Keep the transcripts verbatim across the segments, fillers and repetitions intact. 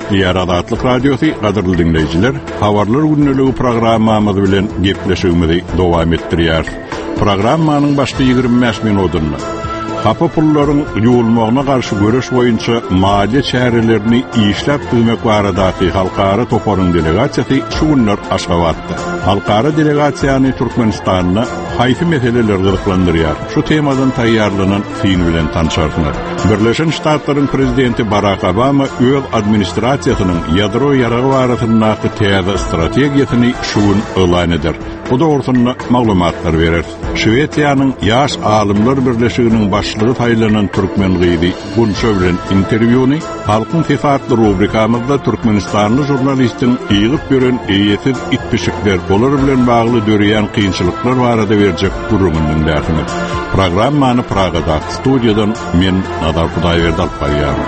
Eşitliýär Azatlyk Radiosu, gadyrly dinleýijiler, habarlar günneligi programmamyz bilen gepleşigimizi dowam etdirýär. Programmanyň başky ýygrimi beş minutyny hapa pullaryň ýuwulmagyna garşy göreş boýunça maliýe çärelerini işläp durmak baradaky halkara toparyň delegasiýasy şu günler Aşgabatda. Halkara delegasiýany Türkmenistanyna haýsy meseleler gyzyklandyrýar. Şu temadan taýýarlanan film bilen tanışarsyňlar. Birleşen Ştatlaryň prezidenti Barack Obama öz administrasiýasynyň ýadro ýaragy barasyndaky täze strategiýasyny şu gün elan eder. Bu doğrultuda maglumatlar berer. Şwediýanyň ýaş alymlar birleşiginiň başlygy taýlanan türkmen gyzy Gunşa bilen interwýuny halkyň tefatly rubrikamyzda Türkmenistanly jurnalistiň ýygyp gören eýesiz itpişikler bolar bilen bagly döreýän kynçylyklar barada berjek gurulmagyň därsini. Programmany Pragada studiýadan men Nadar Hudaýberdi alyp barýar.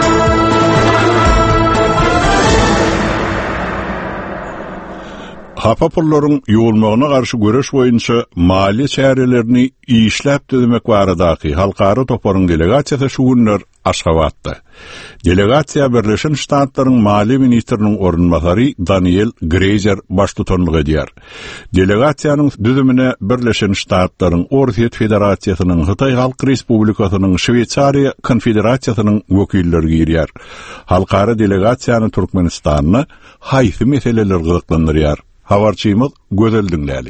Hapa pullaryň ýuwulmagyna garşy göreş boýunça maliýe çärelerini işläp düzmek baradaky halkara toparyň delegasiýasy şu günler Aşgabatda. Delegasiýa Birleşen Ştatlaryň Maliýe ministriniň ornunmasary Daniel Greiser baş tutanlyk edýär. Delegasiýanyň düzümine Birleşen Ştatlaryň Orsiýet Federasiýasynyň Hytaý Halk Respublikasynyň Şweýçariýa Konfederasiýasynyň wekilleri girýär. Halkara delegasiýany Türkmenistanyny haýsy meseleler gyzyklandyrýar? Habarçymyz gözel dinläli.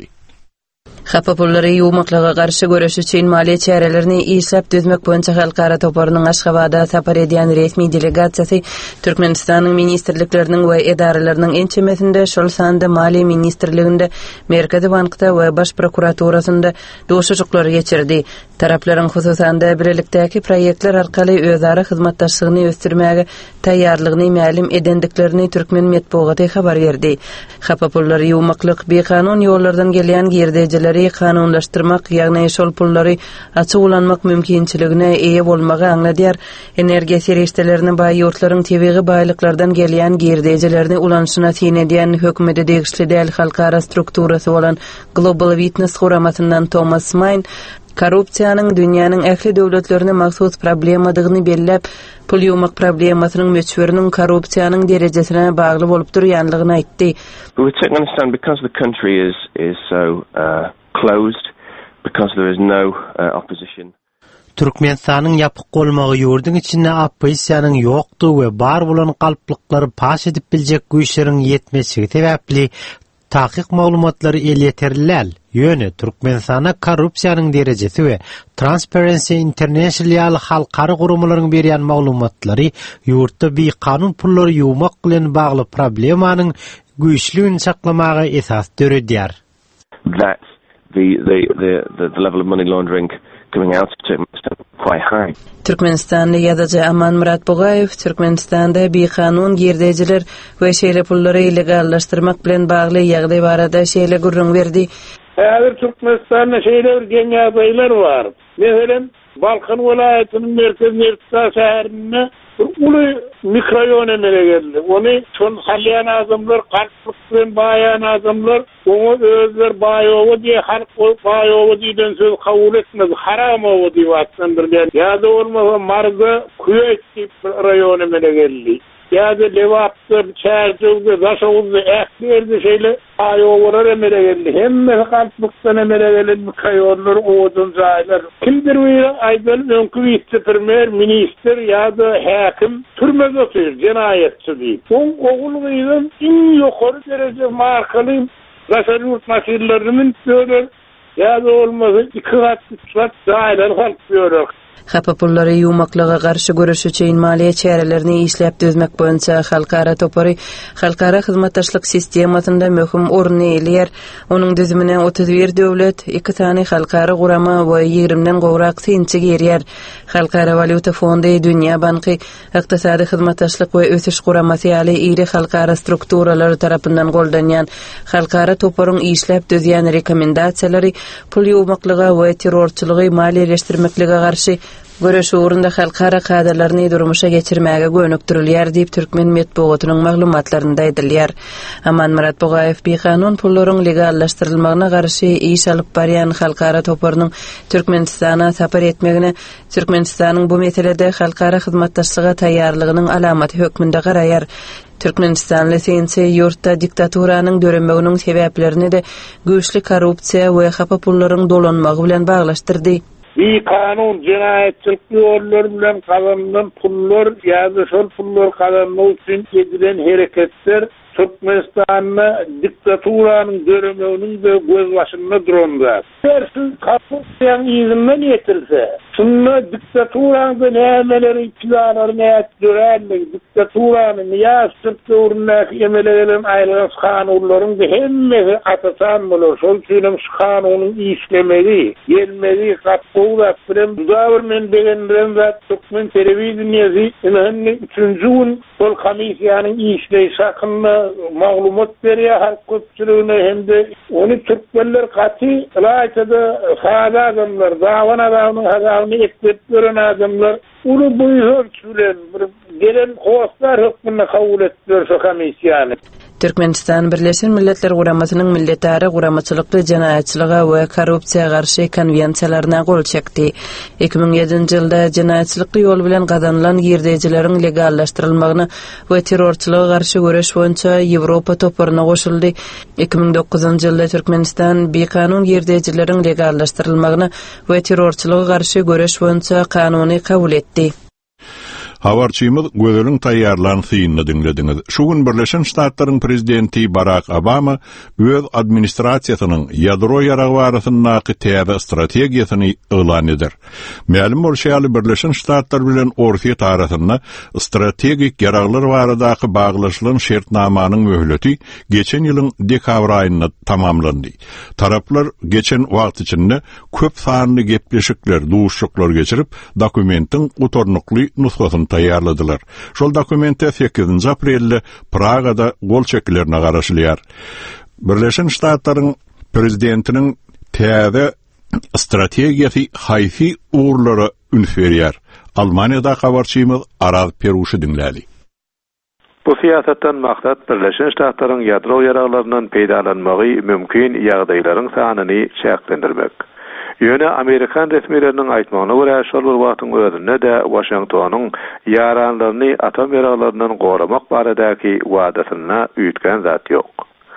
Hapa pullary ýuwmaklyga garşy göreş üçin maliýe çärelerini işläp düzmek boýunça halkara toparynyň Aşgabatda sapar edýän resmi delegasiýasy Türkmenistanyň ministrlikleriniň we edaralarynyň ençemesinde şol sanda Maliýe ministrliginde, Merkezi bankda we baş prokuraturasynda doşuşyklar geçirdi. Taraplaryň hususanda birlikdäki proýektler arkaly özara hyzmatdaşlygyny ösdürmäge taýýarlygyny ma'lum edendiklerini türkmen medeniýeti habar berdi. Hapa pullary ýuwmaklyk bekanun ýollardan gelýän girdejiler kanunlaştırmak, ýagny şol pullary açyk ulanmak mümkinçiligine eýe bolmagy aňladýar. Energiýa serişdelerini baý ýurtlaryň tebigy baýlyklardan gelýän girdejilerini ulanşyna tin edýän hökümete degişli däl halkara strukturasy bolan Global Witness guramasyndan Thomas Main korrupsiýanyň dünýäniň ähli döwletlerine mahsus problemadygyny belläp, pul ýuwmak problemasynyň möçberiniň korrupsiýanyň derejesine bagly bolup durýanlygyny aýtdy. We take understand because the country is is so uh, closed, because there is no uh, opposition. Türkmenistanyň ýapyk bolmagy ýurduň içinde opposisiýanyň ýokdugy we bar bolan galplyklary paş edip biljek güýçleriň ýetmesigi sebäpli taýyk maglumatlary el ýeterliler. Ýöne Türkmenistana korrupsiýanyň derejesi we Transparency International halkara gurumlaryň berýän maglumatlary ýurtda bir kanun pullary ýuwmak bilen bagly problemanyň güýçlügini saklamaga esas döredýär. That the the the the level of money laundering coming out of Turkmenistan quite high. Türkmenistanly ýazyjy Aman Murat Bogaýew Türkmenistanda bir kanun girdejiler we şeýle pullary legallaşdyrmak bilen bagly ýagdaý barada şeýle gurrun berdi. Häzir Türkmenistan'da şeýle bir geň ýagdaýlar bar. Meselen Balkan welaýatynyň merkezi Nertsa şäherinde uly mikroraýon emele geldi. Ony şol halýan adamlar, galplyk bilen baýan adamlar, onu özler baýowy diýe halk baýowy diýen söz kabul etmez. Haram owy diýip atsan birden. Ýa-da bolmasa Marza Kuýet raýony emele geldi. Ýa-da Lewapda, Çärçewde, Zaşowda ähli şeýle aýowalar emele geldi. Hemme galplykdan emele gelen mikroraýonlar owdun jaýlar. Kimdir we aýdan öňkü vice-premier minister ýa-da häkim türmede otur, jenaýetçi diýip. Oň ogulgyň iň ýokary derejede markaly raşaryurt masilelerini görür. Ýa-da bolmasa iki gat, üç gat jaýlar halk görür. Hapa pullary ýuwmaklyga garşy göreş üçin maliýe çärelerini işläp düzmek boýunça halkara topary halkara hyzmatdaşlyk sistemasynda möhüm orny elýär. Onuň düzümine otuz bir döwlet, iki tane halkara gurama we ýigrimden gowrak synçy gerýär. Halkara Valyuta Fondy, Dünýä banky, Ykdysady hyzmatdaşlyk we ösüş guramasy ýaly iri halkara strukturalar tarapyndan goldanýan halkara toparyň işläp düzýän rekomendasiýalary pul ýuwmaklyga we terrorçylygy maliýeleşdirmeklige garşy göreş uğrunda halkara kadrlaryny durmuşa geçirmäge gönükdirilýär diýip Türkmen medeniýetiniň maglumatlarynda edilýär. Aman Murat Bogaýew bir kanun pullaryň legallaşdyrylmagyna garşy iş alyp barýan halkara toparynyň Türkmenistana sapar etmegine Türkmenistanyň bu meselede halkara hyzmatdaşlyga taýýarlygynyň alamaty hökmünde garaýar. Türkmenistanly sense yurtda diktaturanyň dörenmeginiň sebäplerini de güýçli korrupsiýa we hapa pullaryň dolanmagy bilen baglaşdyrdy. Bir kanun cinayetçilik yolları bilen kazanılan pullar ya da şol pullar kazanmak için edilen hareketler Türkmenistan'na diktaturanın döneminin de göz başında durumda. Dersiz kapısıyan izinden yetirse, şunla diktaturanın da nemeleri, ikilaları neyet dörerlik, diktaturanın ya sırtlı uğrundaki emelelerin ayrılans kanunların da hemmesi atasan olur. Şol çiğnem kanunun işlemeli, gelmeli, kapıvlat, birem dudavırmen beğendiren zat Türkmen televizyoniyesi, emehenni üçüncü gün şol komisyanın işleyi sakınla maglumat veriyor halk köpçülüğüne hem de onu Türkmenler katı layıkada sağda adamlar, davan adamının adamını eklet gören adamlar onu bu ölçülen gelen kovaslar hükmünü kabul ettiler şu komisyanı. Türkmenistan Birleşen Milletler Guramasynyň milletary guramaçylykly jinaýatçylyga we korrupsiýaga garşy konwensiýalaryna gol çekdi. iki bin ýedinji ýylda jinaýatçylykly ýol bilen gazanylan girdejileriň legallaşdyrylmagyny we terrorçylyga garşy göreş boýunça Ýewropa toparyna goşuldy. iki bin dokuzunji ýylda Türkmenistan bekanun girdejileriň legallaşdyrylmagyny we terrorçylyga garşy göreş boýunça kanuny kabul etdi. Habarçymyz gözüň taýýarlan synyny dinlediňiz. Şu gün Birleşen Ştatlaryň prezidenti Barack Obama öz administrasiýasynyň ýadro ýaragy barasyndaky täze strategiýasyny elan eder. Ma'lum bolşaly Birleşen Ştatlar bilen Orsiýa tarapynda strategik ýaraglar baradaky baglaşylan şertnamanyň möhleti geçen ýylyň dekabr aýynda tamamlandy. Taraplar geçen wagt içinde köp sanly gepleşikler, duşuşyklar geçirip dokumentin utornukly nusgasyny taýýarladylar. Şol dokumentde sekizinji aprelde Pragada gol çekilerine garaşylýar. Birleşen Ştatlaryň prezidentiniň täze strategiýasy haýsy uğurlara ünferýär. Almaniýada habarçymyz Araz Peruşy dinlädi. Bu siýasatdan maksat Birleşen Ştatlaryň ýadro ýaraglarynyň peýdalanmagy mümkin ýagdaýlaryň sanyny çäklendirmek. Ýöne Amerikan resmileriniň aýtmagyna görä şol bir wagtyň özünde de Washingtonyň ýaranlaryny atom ýaraglaryndan goramak baradaky wadasyna üýtgen zat ýok.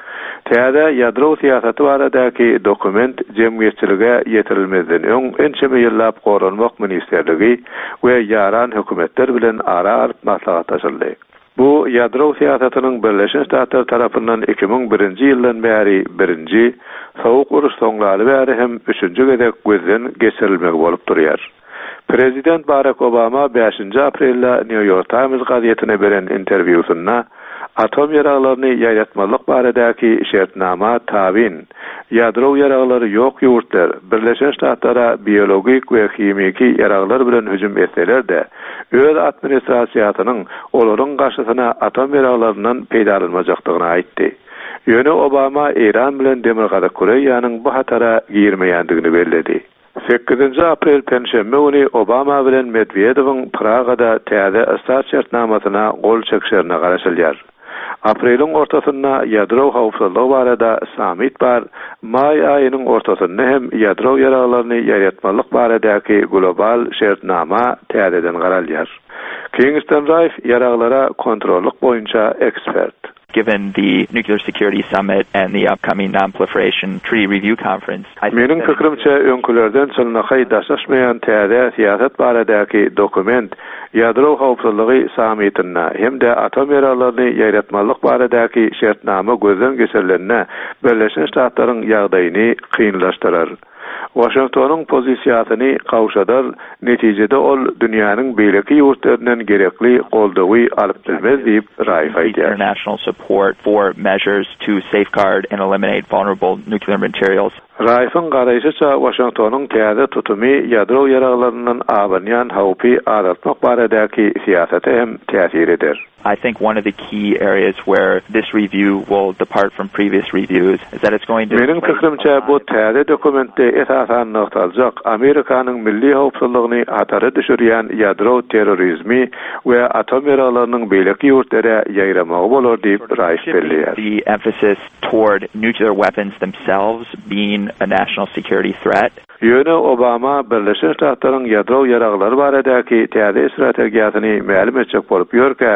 Täze ýadro siýasaty baradaky dokument jemgyýetçilige ýetirilmezden öň ençeme ýyllap goranmak ministrligi we ýaran hökümetler bilen ara alyp maslahatlaşyldy. Bu ýadro siýasatynyň Birleşen Ştatlar tarapyndan iki bin birinji ýyldan bäri birinji Soğuk uruş soňlary bäri hem üçüncü gezek gözden geçirilmek bolup durýar. Prezident Barack Obama beşinji aprelde New York Times gazetine beren interwýusynda atom ýaraglaryny ýaýratmalyk baradaky şertnama tabin, ýadro ýaraglary ýok ýurtlar Birleşen Ştatlara biologik we kimiki ýaraglar bilen hüjüm etseler de öz administrasiýasynyň olaryň garşysyna atom ýaraglaryndan peýdalanmajakdygyny aýtdy. Ýöne Obama İran bilen Demir Gaza Koreýanyň bu hatara girmeýändigini bellädi. sekizinji aprel penşembe güni Obama bilen Medvedewiň Pragada täze astat şertnamasyna gol çekişlerine garaşylýar. Apreliň ortasynda ýadro hawpsuzlygy barada samit bar, may aýynyň ortasynda hem ýadro ýaraglaryny ýaýratmalyk baradaky global şertnama täzeden garalýar. Kingston Rife ýaraglara kontrollyk boýunça ekspert. Given the Nuclear Security Summit and the upcoming Non-Proliferation Treaty Review Conference, Meniň pikrimçe öňkülerden çylnaky daşaşmaýan täze siýasat baradaky dokument ýadro hawpsuzlygy sammitine hem-de atom ýaraglaryny ýaýratmalyk baradaky şertnama gözden geçirilenine Birleşen Ştatlaryň ýagdaýyny kynlaşdyrar. Washingtonyň pozisiýasyny kawşadar, netijede ol dünýäniň beýleki ýurtlarynyň gerekli goldawy alyp gelmez diýip Raif aýtdy. International support for measures to safeguard and eliminate vulnerable nuclear materials. Raif'in garaýşyça Washingtonyň täze tutumy ýadro ýaraglaryndan awanýan hawpy aratmak baradaky siýasaty hem täsir eder. I think one of the key areas where this review will depart from previous reviews is that it's going to... Meniň pikrimçe bu täze dokumentde esasan noktaljak Amerikanyň milli hawpsuzlygyny hatara düşürýän ýadro terrorizmi we atom ýaraglarynyň beýleki ýurtlara ýaýramagy bolar diýip Raif belläýär. The emphasis toward nuclear weapons themselves being a national security threat. Ýöne Obama Birleşen Ştatlaryň ýadro ýaraglary baradaky täze strategiýasyny ma'lum etjek bolup ýörke,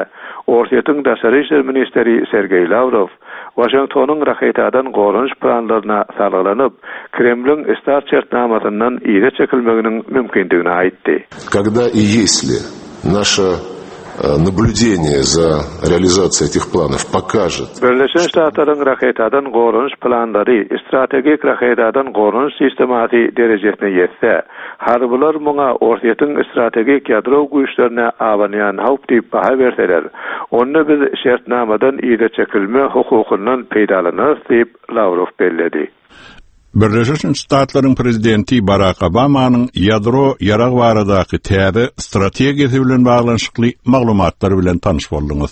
Ortaýyň Daşary işler ministeri Sergey Lavrov Washingtonyň raketadan gorunç planlaryna salgylanyp, Kremliň Star çertnamasyndan ýere çekilmeginiň mümkindigini aýtdy. Когда и если наша наблюдение за реализацией этих планов покажет. Birleşen Ştatlaryň raketadan gorunç planlary strategik raketadan gorunç sistematy derejesine ýetse, harbylar muňa Ortaýyň strategik ýadro güýçlerine awanýan howp diýip baha berseler, onu biz şertnamadan ýere çekilme hukukyndan peýdalanýar diýip Lavrov belledi. Birleşen Ştatlaryň prezidenti Barack Obamanyň ýadro ýarag baradaky täze strategiýasy bilen baglanşykly maglumatlary bilen tanyş boldyňyz.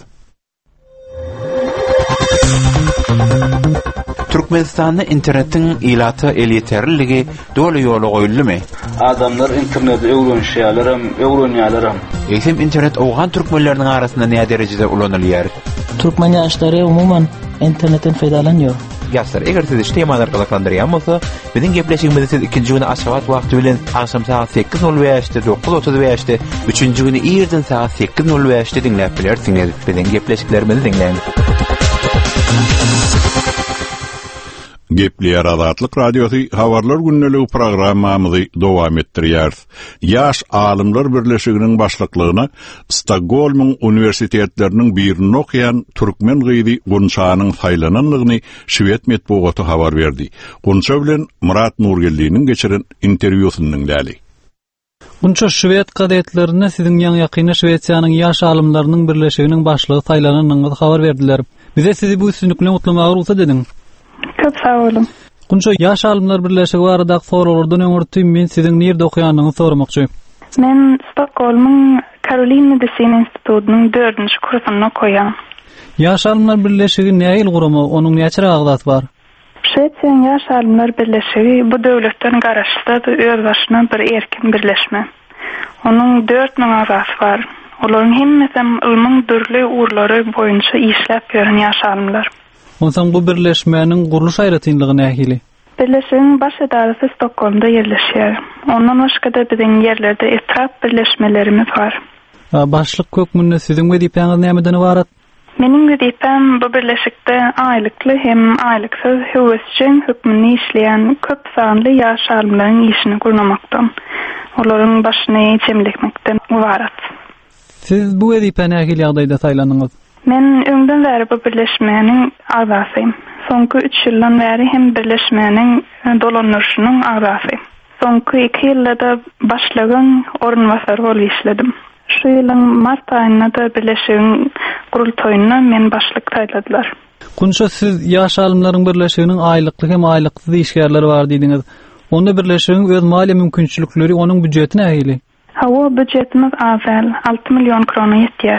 Türkmenistanda internetiň ýylaty eliterligi dolu ýoly goýuldymy? Adamlar internetde öwrenýärlerim, öwrenýärlerim. Eýsem internet owgan türkmenläriniň arasynda näme derejede ulanylýar? Türkmen ýaşlary umuman internetten feýdalanýar. Ýaşlar, eger siz işlemler galaklandyrýan bolsa, biziň gepleşigimizi siz ikinji güni aşgabat wagty bilen akşam saat sekiz nol beşde, dokuz otuz beşde, üçünji güni ýerden saat sekiz nol beşde dinläp bilersiňiz. Biziň gepleşiklerimizi dinleň. Gepleýär Azatlyk Radiosu Habarlar günneligi programmamyzy dowam etdirýär. Ýaş alymlar birleşiginiň başlyklygyna Stockholm uniwersitetleriniň birini okyan türkmen gyýdy Gunçanyň saýlananlygyny Şwed medeniýeti habar berdi. Gunça bilen Murat Nurgeldiňiň geçiren interwýusynyň däli. Gunça Şwed gazetlerine siziň ýan ýakyny Şwediýanyň ýaş alymlarynyň birleşiginiň başlygy saýlananyny habar berdiler. Bize sizi bu üstünlikle mutlamagy ruhsat edin. Köp sağ olun. Gunça ýaş alymlar birleşigi baradaky soralardan öňürtüm men siziň nerede okýanyňyzy soramakçy. Men Stockholm'un Karoline Medicine Institutunyň dördünji kursyny okýan. Ýaş alymlar birleşigi näil guramy, onuň näçe agdaty bar? Şwediýanyň ýaş alymlar birleşigi bu döwletden garaşda öz başyna bir erkin birleşme. Onuň dört ming agdaty bar. Olaryň hemmesi ilmiň dürli urlary boýunça işläp ýören ýaş alymlar. Ondan bu birleşmenin guruluş aýratynlygy nähili? Birleşigiň baş edarasy Stockholmda ýerleşýär. Ondan başga da biziň ýerlerde etrap birleşmelerimiz bar. Başlyk kökmünde siziň wezipeňiz nämeden ibarat? Meniň wezipem bu birleşikde aýlykly hem aýlyksyz höwüsçiň hökmüni işleýän köp sanly ýaş alymlaryň işini gurnamakdan, olaryň başyny çemlikmekden ibarat. Siz bu wezipe nähili ýagdaýda saýlandyňyz? Men öňden bäri bu birleşmeniň agdasyym. Soňky üç ýyldan bäri hem birleşmeniň dolanýarynyň agdasy. Soňky iki ýylda başlagan ornwasar bolup işledim. Şu ýylyň mart aýynda da birleşigiň gurultoýuna men başlyk taýladylar. Gunça siz ýaş alymlaryň birleşiginiň aýlykly hem aýlyksyz işgärleri bar diýdiňiz. Onda birleşigiň öz maliýe mümkinçilikleri, onuň büdjeti nähili? Hawa büdjetimiz azal, alty milyon krona ýetýär.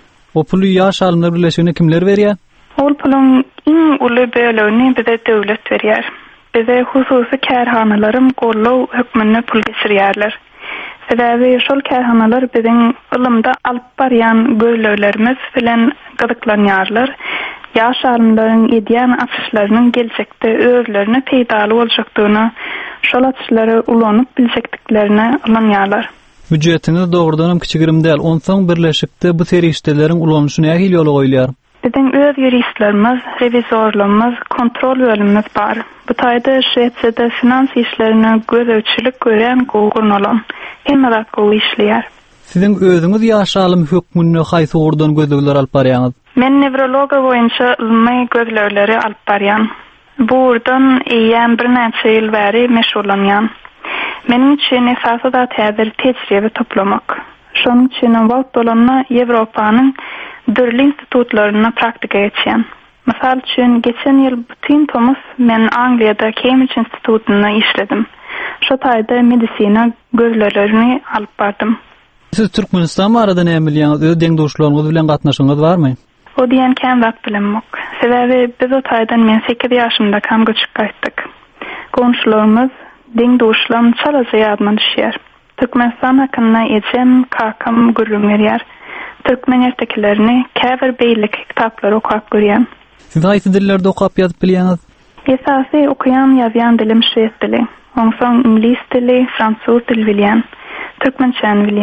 O pulu ýaş alymlar birleşigine kimler berýär? Ol pulun iň uly bölegi bize döwlet berýär. Bize hususy kärhanalarym gollaw hökmüne pul geçirýärler. Sebäbi şol kärhanalar biziň ilmde alyp barýan göýleklerimiz bilen gyzyklanýarlar. Ýaş alymlaryň edýän açyşlarynyň gelecekde özlerine peýdaly boljakdygyny, şol açyşlary ulanyp biljekdiklerini alanýarlar. Büdjetiniz doğrudan kiçigirim däl. Onsoň birleşikde bu serişdeleriň ulanyşyna nähili ýol goýulýar? Biziň öz ýuristlerimiz, revizorlarymyz, kontrol bölümimiz bar. Bu taýda Şwediýada finans işlerini gözäçilik görän gurnalan hemme zat gowy işleýär. Siziň özüňiz ýaş alym hökmüne haýsy ordan gözlegler alyp barýaňyz? Men nevrologa boýunça ilmi gözlegleri alyp barýan. Bu ordan eýän bir näçe ýyl bäri meşgullanýan. Menin için esası da täzir tecrübe toplamak. Şonuň üçin wagt bolanma Ýewropanyň dürli institutlaryna praktika geçýän. Mysal üçin geçen ýyl bütün Thomas men Angliýada Cambridge institutunda işledim. Şo taýda medisina gözlerini alyp bardym. Siz Türkmenistan barada näme bilýäňiz? Öz deňdoşlaryňyz bilen gatnaşyňyz barmy? O diýen käm wagt bilenmek. Sebäbi biz o taýdan men sekiz ýaşymda kam göçüp gaýtdyk. Goňşularymyz deňdoşlarym çalaja ýadyma düşýär. Türkmenistan hakkında ejem kakam gurrun berýär. Türkmen erteklerini käbir beýlik kitaplary okap görýän. Siz haýsy dillerde okap ýazyp bilýäňiz? Esasy okuyan ýazýan dilim şwed dili. Onsoň ingliz dili, fransuz dili bilýän, türkmençe bilýän.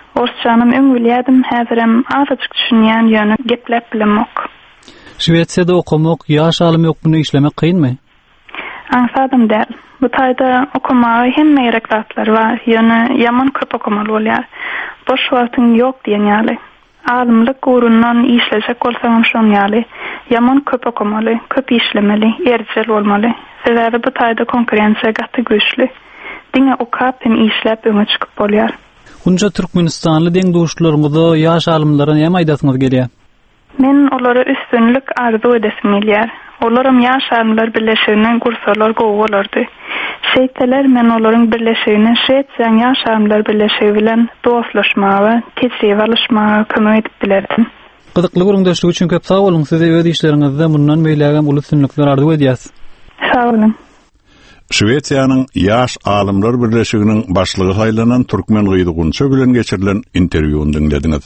Orsçanım öň bilýärdim, häzirem azajyk düşünýän ýöne geplep bilemok. Şwetsiýada okumak, ýaş alym ýokmuny işlemek kynmy? Ansadım däl. Bu taýda okumagy hemme gerekler bar. Ýöne ýaman köp okumaly bolýar. Boş wagtyň ýok diýenýärli. Alymlyk urundan işlejek bolsaňam şonýarly. Ýaman köp okumaly, köp işlemeli, erjel bolmaly. Sebäbi bu taýda konkurensiýa gaty güýçli. Diňe okap hem işläp öňe çykyp bolýar. Hunja Türkmenistanly deň duşlaryňyzda ýaş alymlara näme aýdasyňyz gelýär? Men olary üstünlük arzu edesim gelýär. Olaram ýaş alymlar birleşiginiň gursalar gowy bolardy. Şeýtler men olaryň birleşigine Şeýtsen ýaş alymlar birleşigi bilen dostlaşmagy, tejribe alışmagy kömek edip bilerdim. Gyzykly görüňdeşligi üçin köp sag bolun. Size öz işleriňizde mundan meýlegem uly üstünlikler arzu edýäs. Sag bolun. Şwetsiýanyň ýaş alymlar birleşiginiň başlygy saýlanan Türkmen Gydygynça bilen geçirilen interwýuny dinlediňiz.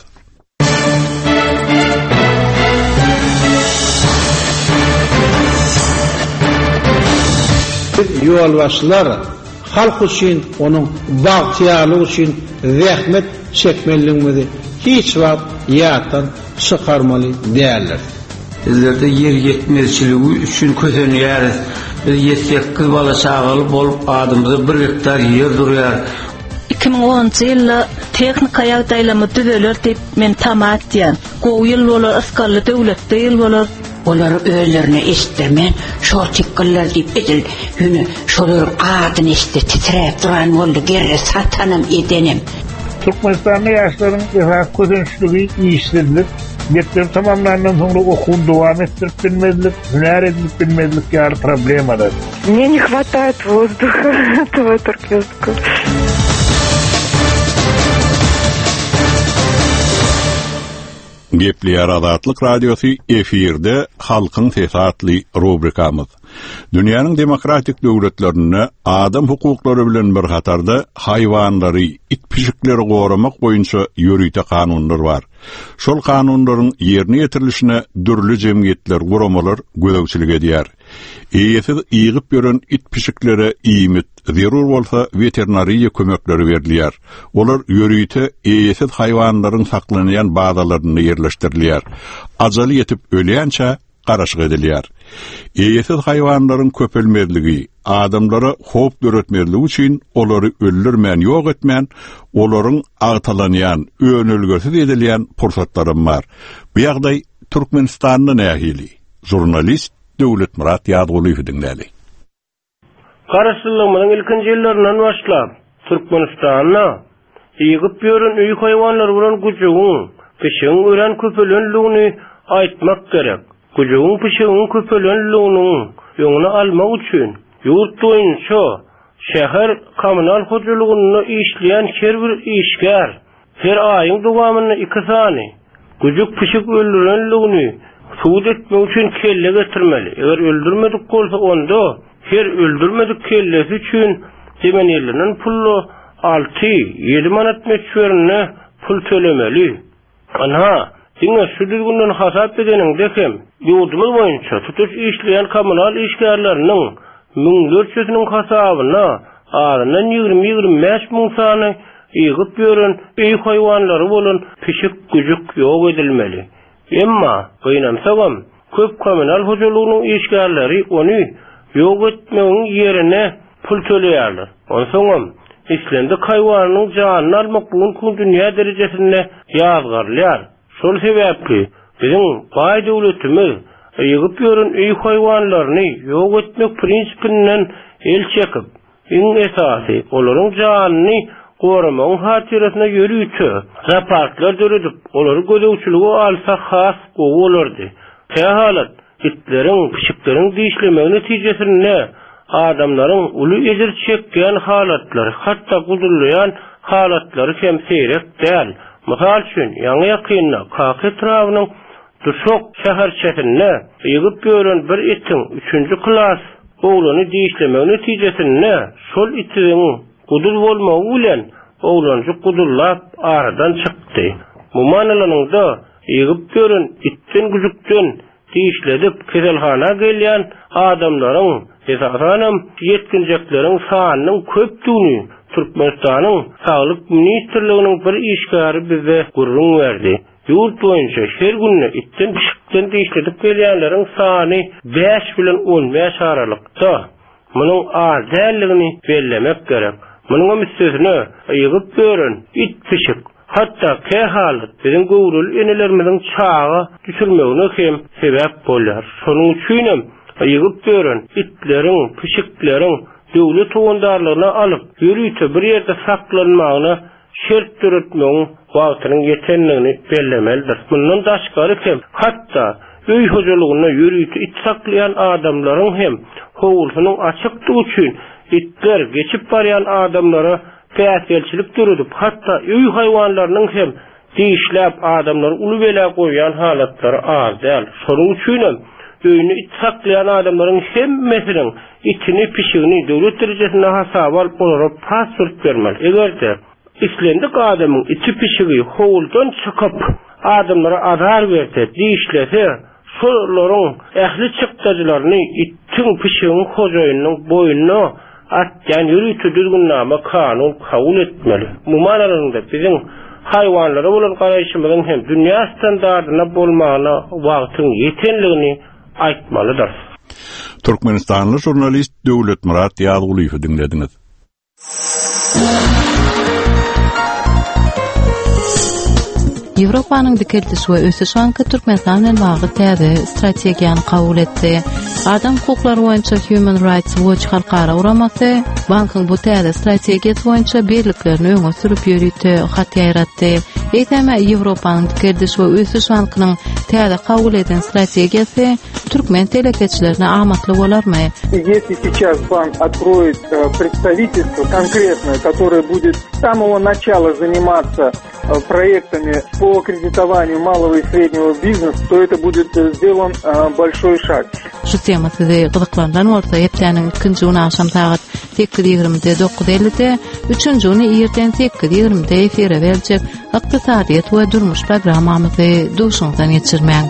Ýolbaşçylar halk üçin, onuň bagtyalygy üçin zähmet çekmeliligini hiç wagt ýatdan çykarmaly däldir. Bizlerde yer yetmezçiligi üçin kösenýäris. Biz ýetsekkiz bala çagaly bolup adymyza bir hektar ýer durýar. iki ming onunçy ýylda tehnika ýagdaýlamy düzeler diýip men tamat diýen. Gowy ýyl bolar, askarly döwletde ýyl bolar. Olar öýlerine eşitdirmen, şol tikiller diýip edil. Ýöne şolar adyny eşitdi, titrep duran boldy, gerre satanam edenim. Türkmenistan'da yaşların esas közençligi işsizlik, mektep tamamlandan sonra okuwny dowam etdirip bilmezlik, hüner edip bilmezlik ýaly problemalar. Мне не хватает воздуха, этого туркёзку. Gepleýär Azatlyk radiosu efirde halkyň sesi atly rubrikamyz. Dünýäniň demokratik döwletlerinde adam hukuklary bilen bir hatarda haýwanlary, itpişikleri goramak boýunça ýörüýte kanunlar bar. Şol kanunlaryň ýerine ýetirilişine dürli jemgyýetler, guramalar gödäwçilik edýär. Eýesiz ýygyp ýören itpişiklere iýmit, zerur bolsa veterinariýa kömekleri berilýär. Olar ýörüýte eýesiz haýwanlaryň saklanýan bazalaryny ýerleşdirilýär. Ajaly ýetip ölýänçe garaşyk edilýär. Eýesiz haýwanlaryň köpelmezligi, adamlara hop göretmezligi üçin olary öldürmän, ýok etmän, olaryň agtalanýan, önülgesiz edilýän pursatlary bar. Bu ýagdaý Türkmenistanyň nähili. Jurnalist Döwlet Murat Ýadygolyw dinlädi. Garaşsyzlygyň ilkinji ýyllaryndan başlap Türkmenistanyna ýygyp ýören üý haýwanlary bilen güjüň, pişiň ören köpelenligini aýtmak gerek. Güjüň pişiň köpelenligini ýöňüne almak üçin ýurt boýunça şäher kommunal hojalygyny işleýän her bir işgär her aýyň dowamyny iki sany güjük pişik öldürenligini suud etmek üçin kelle getirmeli. Eger öldürmedik bolsa onda her öldürmedik kellesi üçin temenelerinden pullu altı yedi manat meçhurine pul tölemeli. Ana diňe şu düzgünden hasap edenin dekem ýurdumyz boýunça tutuş işleýän kommunal işgärleriniň ming dört ýüzüniň hasabyna aryndan ýygrimi ýygrimi beş miň sany ýygyp ýören üý haýwanlary bolan pişik güjük ýok edilmeli. Emma oýnamsagam köp kommunal hojalygynyň işgärleri ony ýok etmegiň ýerine pul töleýärler. Onsoňam islendi haýwanyň janyny almak bugun dünýä derejesinde ýazgarlýar. Şol sebäpli biziň baý döwletimiz ýygyp ýören üý haýwanlaryny ýok etmek prinsipinden el çekip, iň esasy olaryň janyny goramagyň hatyrasyna ýörüýçe raportlar döredip, olary gödäwçiligi alsa has gowy bolardy. Tähalat itleriň, pişikleriň diýişleme netijesinde adamlaryň uly ejir çekýän halatlary, hatda gudurlaýan halatlary hem seýrek däl. Mysal üçin, ýaňy ýakynna Kaka etrawynyň Duşok şäherçesinde ýygyp ýören bir itiň üçünji klas oglany diýişleme netijesinde şol itiň gudur bolmagy bilen oglany gudurlap aradan çykdy. Bu manalanyňda ýygyp ýören itden güjükden diýişledip keselhana gelýän adamlaryň esasanam ýetkinjekleriň sanynyň köpdüğünü Türkmenistanyň Sağlyk Ministrliginiň bir işgary bize gurrun berdi. Ýurt boýunça her günne itten pişikden diýişletip gelýänleriň sany beş bilen on beş aralykda. Munyň adalligini bellemek gerek. Munyň müstesine ýygyp gören it pişik. Hatda ke halat biziň gowrul enelerimiziň çağı düşürmegine hem sebäp bolýar. Şonuň üçin hem ýygyp gören itleriň, pişikleriň döwlet towandarlygyna alyp ýürüýte bir ýerde saklanmagyna şert türetmegiň wagtynyň ýetenligini bellemelidir. Bundan daşgary hem hatda öý hojalygyna ýürüýte it saklayan adamlaryň hem howulsynyň açykdygy üçin itler geçip barýan adamlara päsgelçilik görüdip hatda öý haýwanlarynyň hem diýişläp adamlary uly bela goýan halatlary az däl. Şonuň üçin hem öýüni it saklayan adamlaryň hemmesiniň itini pişigini döwlet derejesinde hasap alyp onlara pasport bermeli. Egerde islendik adamyň iti pişigi howuldan çykyp adamlara azar berse, diýişlese, şolaryň ähli çykdagylaryny ittiň pişiginiň hojaýynyň boýuna atjan ýürüýte düzgünnama kanun kabul etmeli. Bu manalarynda biziň haýwanlara bolan garaýşymyzyň hem dünýä standardyna bolmagyna wagtyň ýetenligini aýtmalydyr. Türkmenistanly jurnalist Döwlet Murat Ýazygulywy dinlediňiz. Ýewropanyň dikeldi we ösüşanky Türkmenistan bilen bagy täze strategiýany kabul etdi. Adam hukuklary boýunça Human Rights Watch halkara uramasy, bankyň bu täze strategiýasy boýunça birliklerini öňe sürüp ýörüýdi, hat ýaratdy. Eýteme Ýewropanyň dikeldi we ösüşankynyň täze kabul eden strategiýasy türkmen telekeçilerine amatly bolarmy? Если сейчас банк откроет представительство конкретное, которое будет с самого начала заниматься проектами по кредитованию малого и среднего бизнеса, то это будет сделан большой шаг. Şu tema sizi gyzyklandan bolsa, hepsiniň ikinji güni akşam saat sekiz ýigrimide dokuz ellide, üçünji güni erten sekiz ýigrimide efire berijek ykdysadyýat we durmuş programmamyzy duşuňdan geçirmäň.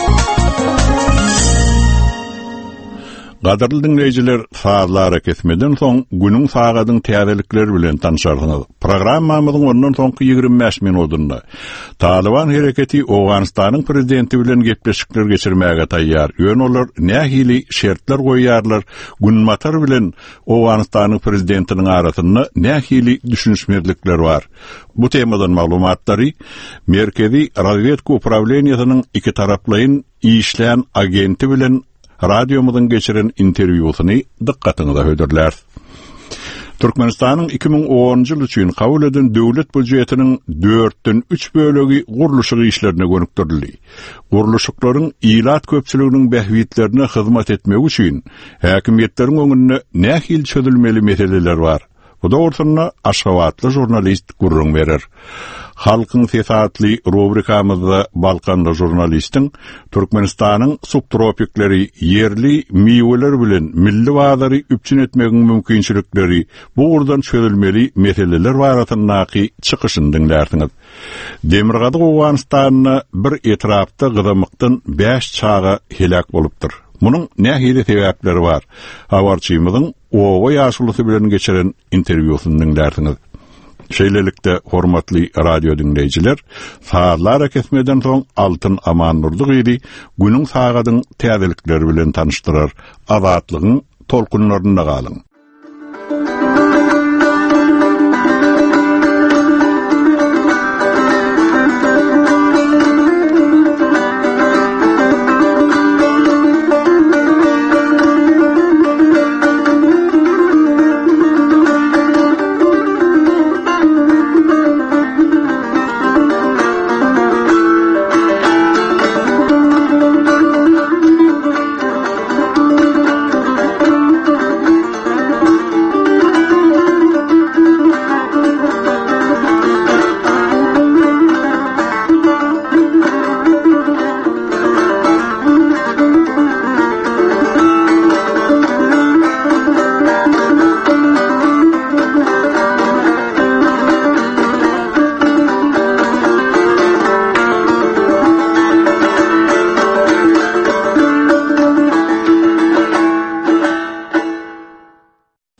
Gadarly dinleyijiler, saatlara kesmeden soň günüň sagadyň täzelikleri bilen tanışarsyňyz. Programmamyzyň ondan soňky ýigirme beş minutynda Taliban hereketi Owganystanyň prezidenti bilen gepleşikler geçirmäge taýýar. Ýöne olar nähili şertler goýýarlar. Günmatar bilen Owganystanyň prezidentiniň arasynda nähili düşünşmerlikler bar. Bu temadan maglumatlary Merkezi Razvedka Upravleniýasynyň iki taraplayyn işleýän agenti bilen radyomyzyň geçiren interwýusyny dikkatiňize höderler. Türkmenistanyň iki ming onunji ýyl üçin kabul eden döwlet budjetiniň dörtden üç bölegi guruluşy işlerine gönükdirildi. Guruluşyklaryň ilat köpçüliginiň behwitlerine hyzmat etmek üçin häkimetleriň öňünde nähil çözülmeli meseleler bar. Bu dogrusyna Aşgabatly jurnalist gurrun berer. Halkyň sesatly rubrikamyzda Balkanly jurnalistiň Türkmenistanyň subtropikleri, yerli miweler bilen milli wagtlary üpçün etmegiň mümkinçilikleri, bu urdan çözülmeli meseleler baratynaky çykyşyny dinlersiňiz. Demirgadyk Owganystanyna bir etrapda gyzamykdan beş çaga helak bolupdyr. Munyň nähili sebäpleri bar. Habarçymyzyň owa ýaşulysy bilen geçiren interwýusyny dinlersiňiz. Şeýlelikde hormatly radio dinleyijiler, saatlara kesmeden soň Altyn Aman Nurdugydy günüň sagadyň täzelikleri bilen tanışdyrar. Azatlygyň tolkunlarynda galyň.